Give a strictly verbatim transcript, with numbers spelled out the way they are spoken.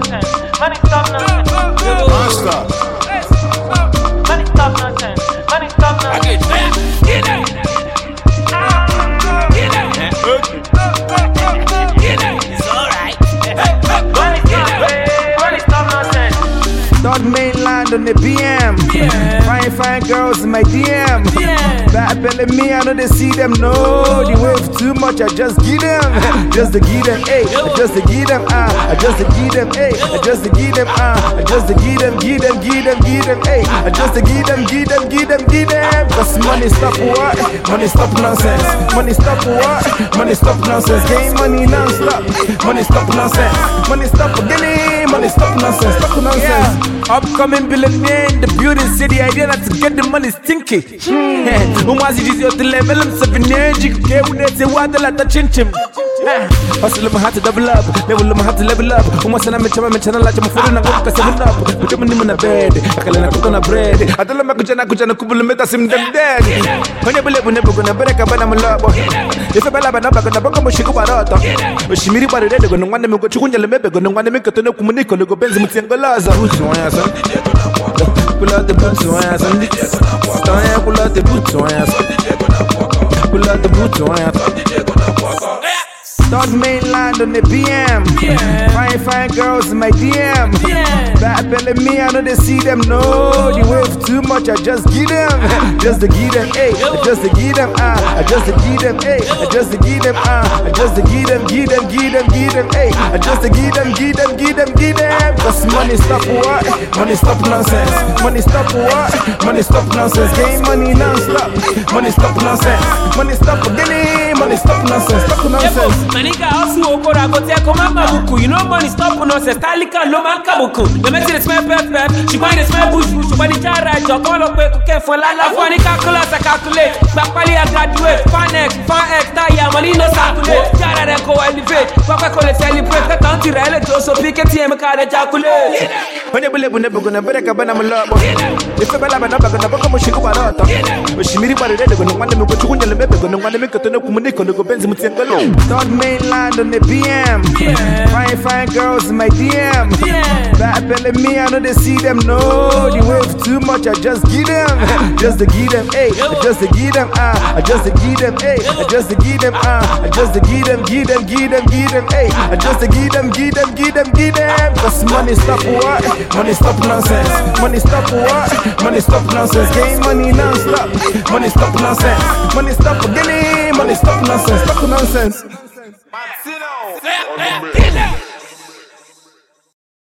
nonsense. Money stop nonsense. Monster. Money stop nonsense. Money stop nonsense. I get that. Get out. Get out. Get out. It's alright. Money stop, money stop nonsense. Third mainland on the B M. Yeah. Fine, fine girls in my D M. Yeah. Bad belly me, I know they see them. No, they wave too much, I just give them. Just to give them, hey. Just to give them, ah. I just to give them, hey. I just to give them, ah. I just to give them, give them, give them, give them, hey. I just to give them, give them, give them, give them. Cause money stop what? Money stop nonsense. Money stop what? Money stop nonsense. Game money non-stop. Money stop nonsense. Money stop again. Money stop nonsense. Stop nonsense. Yeah. Upcoming billionaire in the building, say the idea not to get the money stinky. Umazi jizi yote level I'm seven years. Jike unete wada la ta chin chim. Hustle my heart to double up, level my heart to level up. Umasana me chama me chana la chama furu na ngoka seven up. Kutema ni muna bed, akala na kuto na bread. Adala ma kujana kujana kubulu meta sim dem dead. Honye bule bune bugu na bereka bana mulabo. Ife bala bana baga na bongo mushiku barata. Ushimiri bari rede go nungwane me go chukunya le mebe go nungwane me kotono kumuniko le go benzi mutiangolaza. Pull out the boots on ass and stand pull out the boots on ass. Pull out the boots on ass. Third mainland on the B M. Yeah. Fine, fine girls in my D M. Yeah. Bad belly me, I know they see them. No, they wave too much, I just give them. Just to give them, hey. Just to give them, ah. I just to give them, hey. I just to give them, ah. I just to give them, give them, give them, give them, hey. I just to give them, give them, give them, give them. Cause money stop what? Money stop nonsense. Money stop what? Money stop nonsense. Game money non-stop. Money stop nonsense. Money stop again. Money stop nonsense. Stop nonsense. Manika also okora go take come mabuku. You know money stop nonsense. Talika no man kabuku. The make it smell pep pep. She find it smell bush bush. Body chara jo come up with cook for la la. Funny calculus I calculate. Back pali I graduate. Fanex, fanex, taya money no calculate. Chara they go elevate. Papa call it celebrate. The country rally to so pick a team card ejaculate. When you believe never gonna break a banana love. If a bala banana gonna book a mushiku barata. Ushimiri bari rede go nungwane me go chukunya le mebe go nungwane me kotono kumuniko le go benzi mutiangolo. Third mainland on the B M. Yeah. Fine, fine girls in my D M. Yeah. Bad belly me, I know they see them. No, they wave too much, I just give them. Just to give them, hey. I just to give them, ah. I just to give them, hey. I just to give them, ah. I just to give them, give them, give them, give them, hey. I just to give them, give them, give them, give them. Cause money stop what? Money stop nonsense. Money stop what? Money stop nonsense. Game money non-stop. Money stop nonsense. Money stop again. Money stop nonsense. Stop nonsense. Martino.